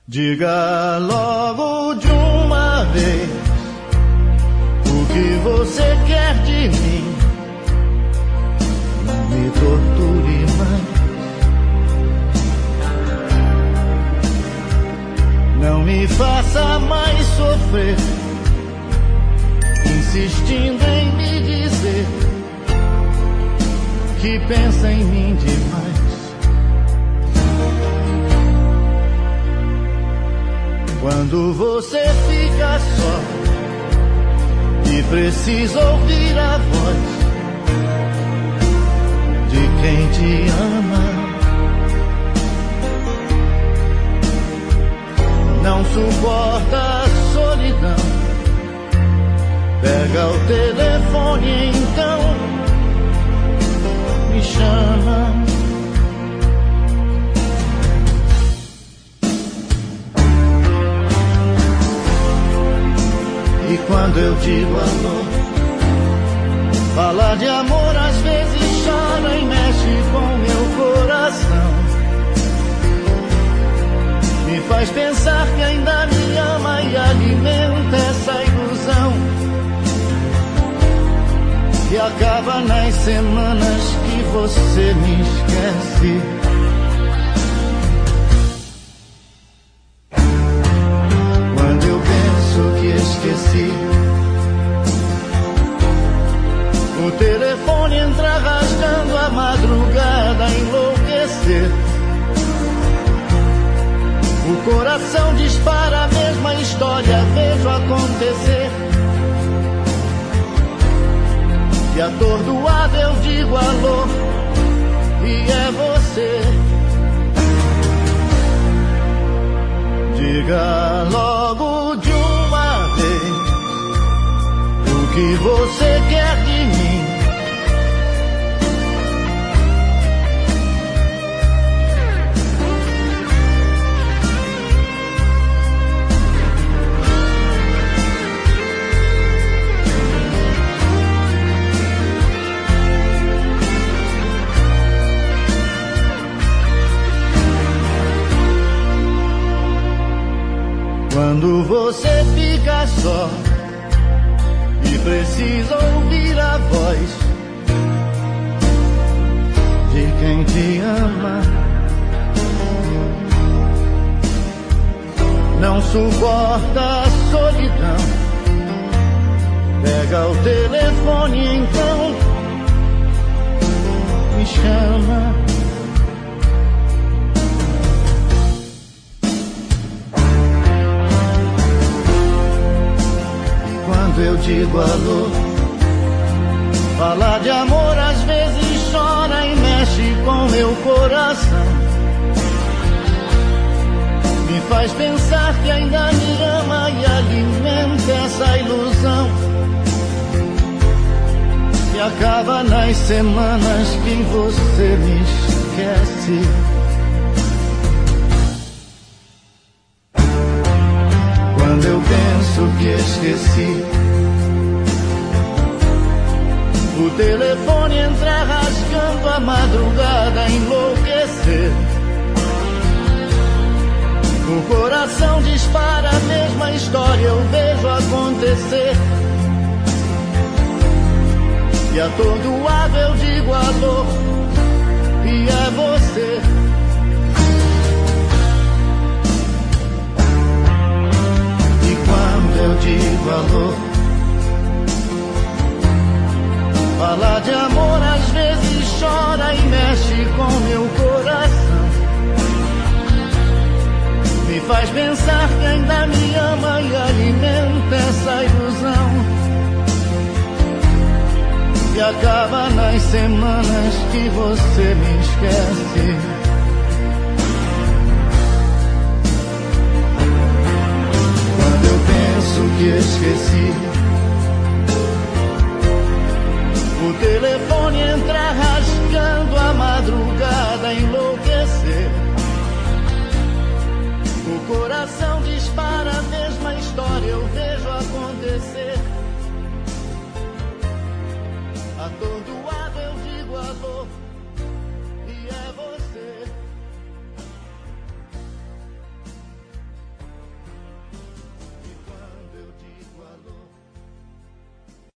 Diga logo de uma vez o que você quer de mim. Não me torture mais. Não me faça mais sofrer, insistindo em me dizer que pensa em mim demais. Quando você fica só e precisa ouvir a voz de quem te ama, não suporta a solidão, pega o telefone então, me chama. E quando eu digo alô, fala de amor, às vezes chora e mexe com meu coração. Me faz pensar que ainda me ama e alimenta essa ilusão que acaba nas semanas que você me esquece. Esqueci. O telefone entra rasgando a madrugada, enlouquecer. O coração dispara a mesma história, vejo acontecer. E atordoado eu digo alô, e é você. Diga logo de uma vez o que você quer de mim. Quando você fica só e precisa ouvir a voz de quem te ama, não suporta a solidão, pega o telefone então, me chama. Eu digo alô, fala de amor, às vezes chora e mexe com meu coração. Me faz pensar que ainda me ama e alimenta essa ilusão que acaba nas semanas que você me esquece. Quando eu penso que esqueci, o telefone entra rasgando a madrugada, enlouquecer. O coração dispara a mesma história, eu vejo acontecer. E atordoado eu digo alô, e é você. E quando eu digo alô, fala de amor, às vezes chora e mexe com meu coração. Me faz pensar que ainda me ama e alimenta essa ilusão que acaba nas semanas que você me esquece. Quando eu penso que esqueci,